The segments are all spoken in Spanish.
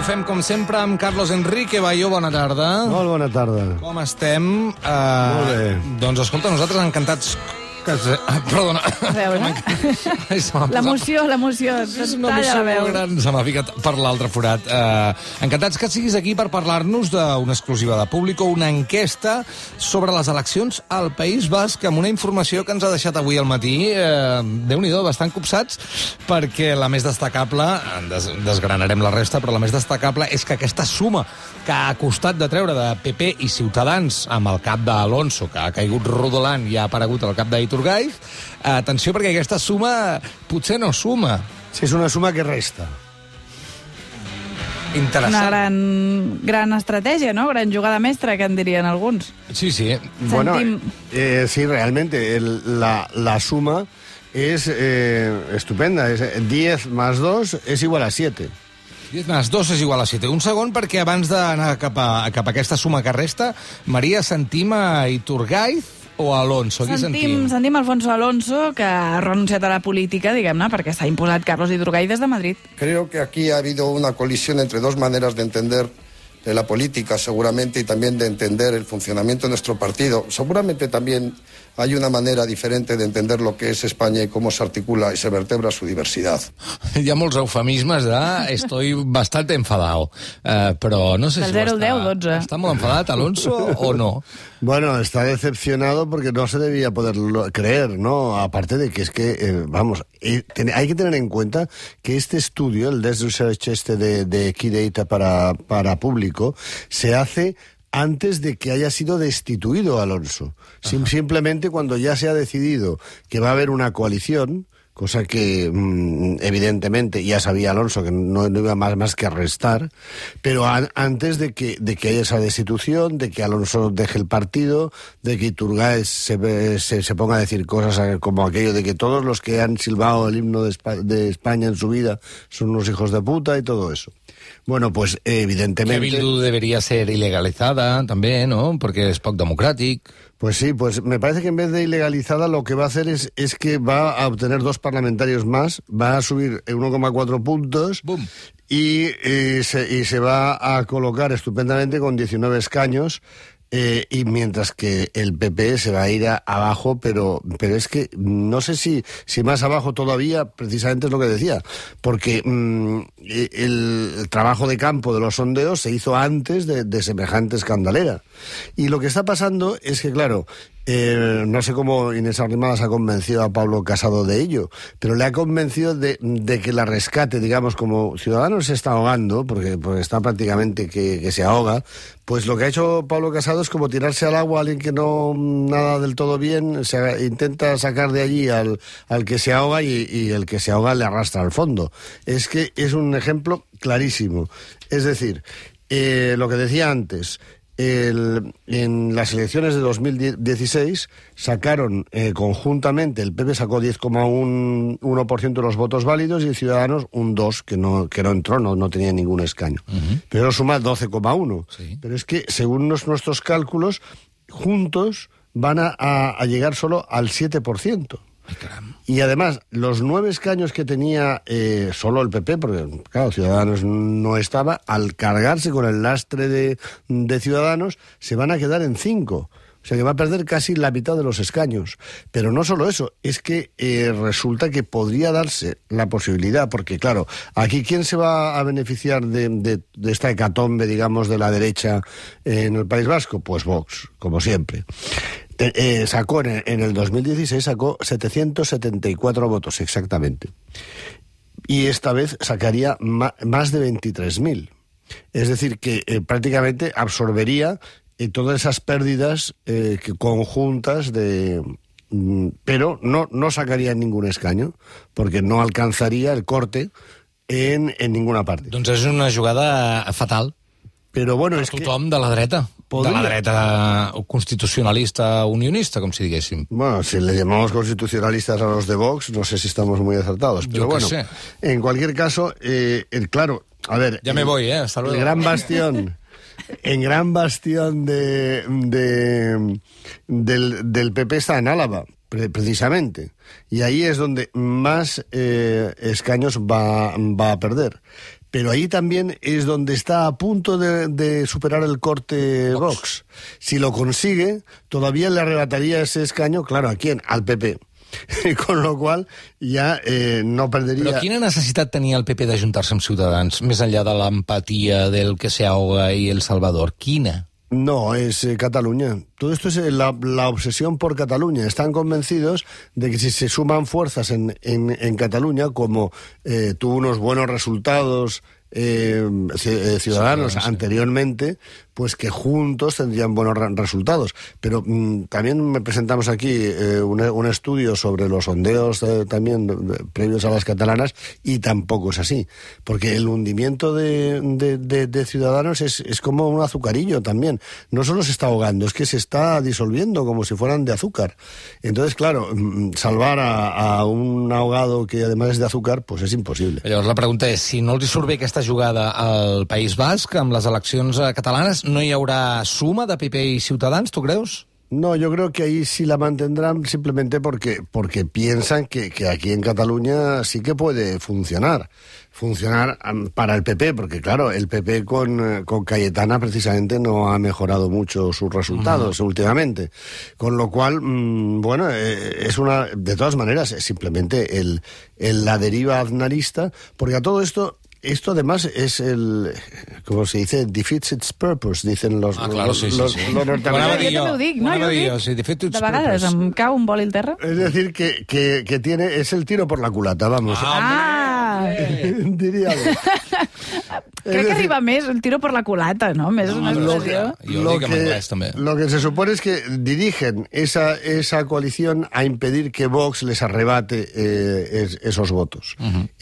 fem, com sempre, amb Carlos Enrique Bayo. Bona tarda. Molt bona tarda. Com estem? Molt bé. Doncs escolta, nosaltres encantats... Perdona. A veure. L'emoció, És una emoció molt gran, se m'ha ficat per l'altre forat. Encantats que siguis aquí per parlar-nos d'una exclusiva de Público, una enquesta sobre les eleccions al País Basc, amb una informació que ens ha deixat avui al matí, Déu-n'hi-do, bastant copsats, perquè la més destacable, desgranarem la resta, però la més destacable és que aquesta suma que ha costat de treure de PP i Ciutadans amb el cap d'Alonso, que ha caigut rodolant i ha aparegut al cap d'Iturgaiz, atenció, perquè aquesta suma potser no suma. Sí, és una suma que resta. Interessant. Una gran estratègia, ¿no? Gran jugada mestra, que en dirien alguns. Sí, sí. Bueno, sí, realmente la suma es estupenda. 10 más 2 es igual a 7. 10 més 2 és igual a 7. Un segon, perquè abans d'anar cap a aquesta suma que resta, Maria, sentim a Iturgaiz o a Alonso? Sentim Alfonso Alonso, que ha renunciat a la política, diguem-ne, perquè s'ha imposat Carlos Iturgaiz des de Madrid. Creo que aquí ha habido una colisión entre dos maneras de entender la política, seguramente, y también de entender el funcionamiento de nuestro partido. Seguramente también hay una manera diferente de entender lo que es España y cómo se articula y se vertebra su diversidad. Hi ha molts eufemismes de estoy bastante enfadado, però no sé si del 0 al 10, 12. Està molt enfadat, Alonso, o no? Bueno, está decepcionado porque no se debía poder creer, ¿no? Aparte de que es que, hay que tener en cuenta que este estudio, el Desk Research de Key Data para Público, se hace antes de que haya sido destituido Alonso. Simplemente cuando ya se ha decidido que va a haber una coalición, cosa que evidentemente ya sabía Alonso que no iba más que a restar, pero antes de que haya esa destitución, de que Alonso deje el partido, de que Iturgaiz se ponga a decir cosas como aquello de que todos los que han silbado el himno de España en su vida son unos hijos de puta y todo eso. Bueno, pues evidentemente... Que Bildu debería ser ilegalizada también, ¿no? Porque es poc democràtic. Pues sí, pues me parece que en vez de ilegalizada lo que va a hacer es que va a obtener 2 parlamentarios más, va a subir 1,4 puntos. ¡Bum! Y se va a colocar estupendamente con 19 escaños. Y mientras que el PP se va a ir abajo, pero es que no sé si más abajo todavía, precisamente es lo que decía, porque el trabajo de campo de los sondeos se hizo antes de semejante escandalera. Y lo que está pasando es que, claro, no sé cómo Inés Arrimadas ha convencido a Pablo Casado de ello, pero le ha convencido de que la rescate, digamos, como Ciudadanos se está ahogando, porque está prácticamente que se ahoga, pues lo que ha hecho Pablo Casado es como tirarse al agua a alguien que no nada del todo bien, intenta sacar de allí al que se ahoga y el que se ahoga le arrastra al fondo. Es que es un ejemplo clarísimo. Es decir, lo que decía antes... en las elecciones de 2016 sacaron conjuntamente, el PP sacó 10,1% de los votos válidos y el Ciudadanos un 2%, que no entró, no tenía ningún escaño. Pero suma 12,1%. Sí. Pero es que, según nuestros cálculos, juntos van a llegar solo al 7%. Y además, los 9 escaños que tenía solo el PP, porque claro, Ciudadanos no estaba, al cargarse con el lastre de Ciudadanos, se van a quedar en 5. O sea que va a perder casi la mitad de los escaños. Pero no solo eso, es que resulta que podría darse la posibilidad, porque claro, aquí ¿quién se va a beneficiar de esta hecatombe, digamos, de la derecha en el País Vasco? Pues Vox, como siempre. Sacó en el 2016 sacó 774 votos exactamente, y esta vez sacaría más de 23.000, es decir que prácticamente absorbería todas esas pérdidas conjuntas pero no sacaría ningún escaño porque no alcanzaría el corte en ninguna parte. Doncs és una jugada fatal. Però bueno, és tothom de la dreta. De la dreta constitucionalista unionista, como si diguéssim. Bueno, si le llamamos constitucionalistas a los de Vox, no sé si estamos muy acertados. Pero bueno, sé. En cualquier caso, claro, a ver... Ya me voy, hasta luego. El gran bastión... En gran bastión del PP está en Álava, precisamente. Y ahí es donde más escaños va a perder. Pero ahí también es donde está a punto de superar el corte Vox. Si lo consigue, todavía le arrebataría ese escaño, claro, ¿a quién? Al PP. Con lo qual ja no perderia... Però quina necessitat tenia el PP d'ajuntar-se amb Ciutadans, més enllà de l'empatia del que se ahoga y El Salvador? Quina? No, es Cataluña. Todo esto es la obsesión por Cataluña. Están convencidos de que si se suman fuerzas en Cataluña, como tuvo unos buenos resultados Ciudadanos anteriormente, pues que juntos tendrían buenos resultados. Pero también me presentamos aquí un estudio sobre los sondeos también previos a las catalanas, y tampoco es así, porque el hundimiento de Ciudadanos es como un azucarillo también. No solo se está ahogando, es que se está disolviendo como si fueran de azúcar. Entonces, claro, salvar a un ahogado que además es de azúcar, pues es imposible. Llavors la pregunta és, si no els surt bé aquesta jugada al País Basc, amb les eleccions catalanes, no hi haurà suma de PP i Ciutadans, tu creus? No, yo creo que ahí sí la mantendrán simplemente porque piensan que aquí en Cataluña sí que puede funcionar para el PP, porque claro, el PP con Cayetana precisamente no ha mejorado mucho sus resultados últimamente, con lo cual, bueno, es una, de todas maneras, es simplemente la deriva aznarista, porque a todo esto además es como se dice, defeats its purpose, dicen los norteamericanos. Jo també ho dic, no? Jo ho dic. De vegades em cau un boli al terra. Es decir, que tiene, es el tiro por la culata, vamos. Diríamos. Crec que arriba més el tiro por la culata, ¿no? Més una expressió. Lo que se supone es que dirigen esa coalición a impedir que Vox les arrebate esos votos.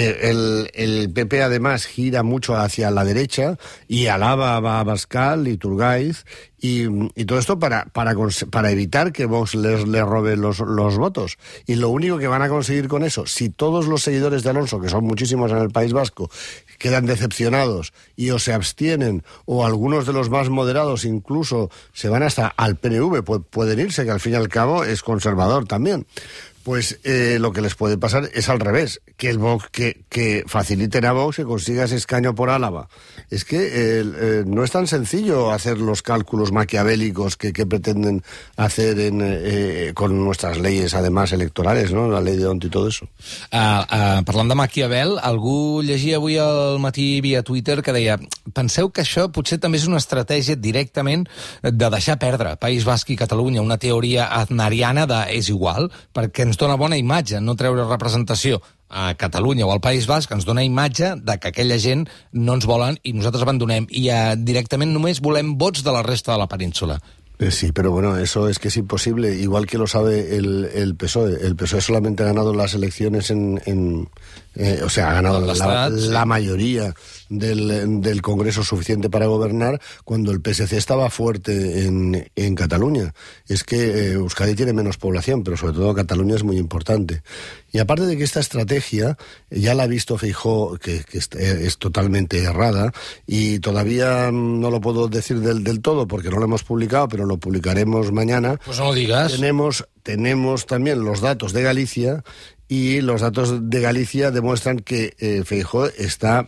El PP, además, gira mucho hacia la derecha y alaba a Abascal y Turgaiz y todo esto para evitar que Vox les robe los votos. Y lo único que van a conseguir con eso, si todos los seguidores de Alonso, que son muchísimos en el País Vasco, quedan decepcionados y o se abstienen, o algunos de los más moderados incluso se van hasta al PNV, pueden irse, que al fin y al cabo es conservador también. Pues lo que les puede pasar es al revés, que el Vox, que faciliten a Vox que consiga ese escaño por Álava. Es que no es tan sencillo hacer los cálculos maquiavélicos que pretenden hacer con nuestras leyes, además, electorales, ¿no? La ley de D'Hondt i tot això. Parlant de Maquiavel, algú llegia avui al matí via Twitter que deia, penseu que això potser també és una estratègia directament de deixar perdre País Basc i Catalunya, una teoria aznariana de és igual, perquè ens dona bona imatge, no treure representació a Catalunya o al País Basc, ens dona imatge de que aquella gent no ens volen i nosaltres abandonem, i directament només volem vots de la resta de la península. Sí, pero bueno, eso es que es imposible, igual que lo sabe el PSOE. El PSOE solamente ha ganado las elecciones o sea, ha ganado la mayoría del Congreso suficiente para gobernar cuando el PSC estaba fuerte en Cataluña. Es que Euskadi tiene menos población, pero sobre todo Cataluña es muy importante. Y aparte de que esta estrategia ya la ha visto Feijóo, que es totalmente errada, y todavía no lo puedo decir del todo porque no lo hemos publicado, pero lo publicaremos mañana. Pues no lo digas. Tenemos también los datos de Galicia, y los datos de Galicia demuestran que Feijóo está,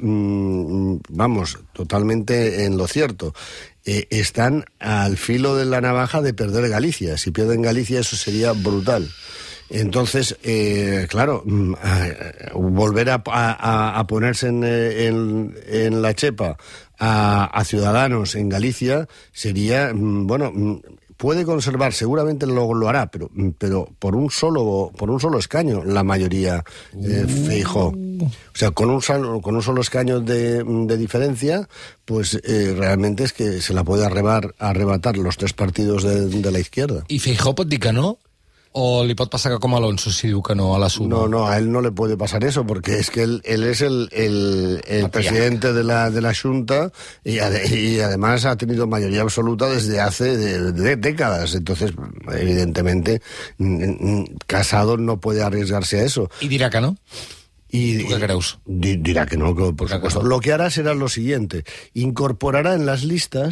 totalmente en lo cierto. Están al filo de la navaja de perder Galicia. Si pierden Galicia, eso sería brutal. Entonces, claro, volver a ponerse en la chepa a Ciudadanos en Galicia sería, puede conservar, seguramente lo hará, pero por un solo escaño la mayoría Feijóo. O sea, con un solo escaño de diferencia, pues realmente es que se la puede arrebatar los tres partidos de la izquierda. ¿Y Feijóo pot dir que no? ¿O li pot passar com a Alonso si diu que no a la suma? No, a él no le puede pasar eso, porque es que él es el presidente de la Xunta y además ha tenido mayoría absoluta desde hace décadas. Entonces, evidentemente, Casado no puede arriesgarse a eso. ¿Y dirá que no? ¿Tú qué creus? Dirá que no, por supuesto. Lo que hará será lo siguiente: incorporará en las listas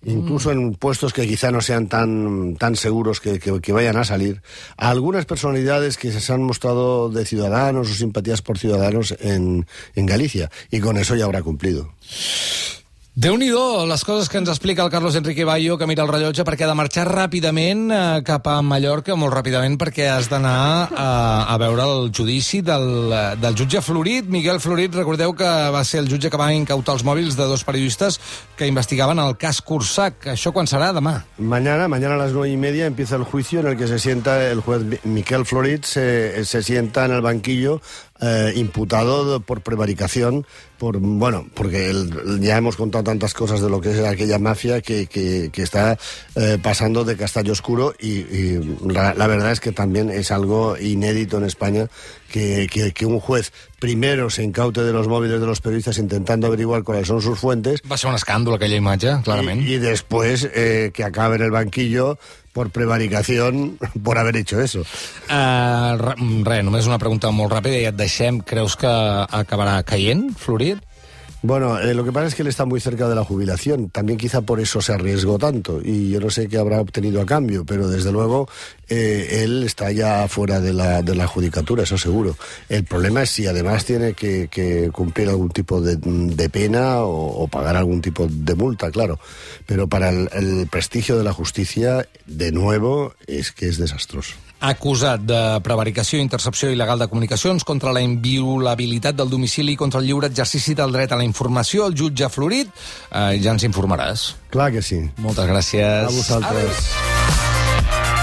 incluso en puestos que quizá no sean tan seguros que vayan a salir, a algunas personalidades que se han mostrado de Ciudadanos o simpatías por Ciudadanos en Galicia, y con eso ya habrá cumplido. Déu-n'hi-do, les coses que ens explica el Carlos Enrique Bayo, que mira el rellotge perquè ha de marxar ràpidament cap a Mallorca, molt ràpidament, perquè has d'anar a veure el judici del jutge Florit. Miguel Florit, recordeu que va ser el jutge que va incautar els mòbils de 2 periodistas que investigaven el cas Cursac. Això quan serà? Demà. Mañana a las 9:30 empieza el juicio en el que se sienta el juez Miquel Florit, se sienta en el banquillo imputado por prevaricación, porque ya hemos contado tantas cosas de lo que es aquella mafia que está pasando de castaño oscuro, y la verdad es que también es algo inédito en España que un juez primero se incaute de los móviles de los periodistas intentando averiguar cuáles son sus fuentes. Va ser un escàndol aquella imatge, clarament. Y después que acabe en el banquillo por prevaricación por haber hecho eso. Només una pregunta molt ràpida i et deixem. Creus que acabarà caient, Florit? Bueno, lo que pasa es que él está muy cerca de la jubilación. También quizá por eso se arriesgó tanto. Y yo no sé qué habrá obtenido a cambio, pero desde luego él está ya fuera de la judicatura, eso seguro. El problema es si además tiene que cumplir algún tipo de pena o pagar algún tipo de multa, claro. Pero para el prestigio de la justicia, de nuevo, es que es desastroso. Acusat de prevaricació i intercepció il·legal de comunicacions contra la inviolabilitat del domicili i contra el lliure exercici del dret a la informació, el jutge Florit. Ja ens informaràs. Clar que sí. Moltes gràcies. A vosaltres.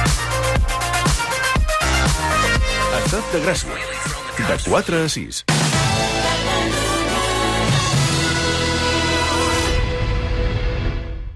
Estat de Gràcia. De 4 a 6.